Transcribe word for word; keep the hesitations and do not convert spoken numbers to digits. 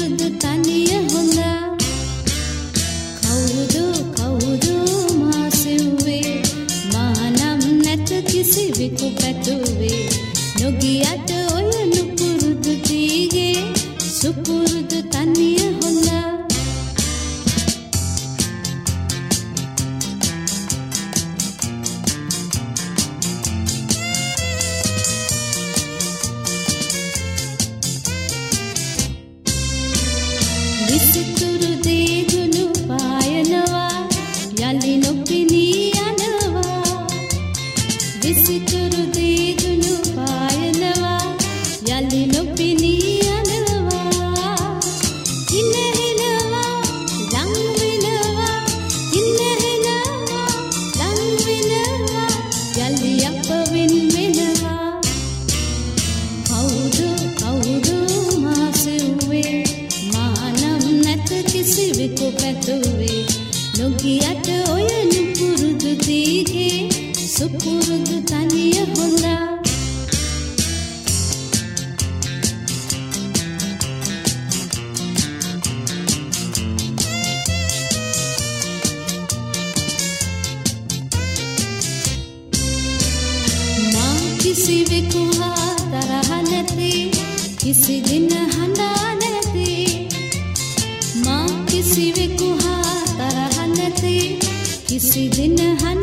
සුපුරුදු තනිය හොඳ කවුද කවුද මා සිව්වේ මා නම් නැත කිසිවෙකු පැතුවේ නොගියට ඔය නුපුරුදු තීගේ සුපුරුදු තනිය හොඳ විසිතුරු දේදුණු පායනවා යලි නොපෙනී යනවා විසිතුරු දේදුණු පායනවා යලි නොපෙනී යනවා ඉනහෙනවා ලං වෙනවා ඉනහෙනවා ලං වෙනවා යලි අප වෙන් වෙනවා කවුද කවුද මා සිව්වේ කිසිවෙකු පැතුවේ නොගියට ඔය නුපුරුදු තීගේ සුපුරුදු තනිය හොඳා මා කිසිවෙකු හා තරහ නැති කිසි දින හඬා නැති මා කිසිවෙකු හා තරහ නැති කිසි දින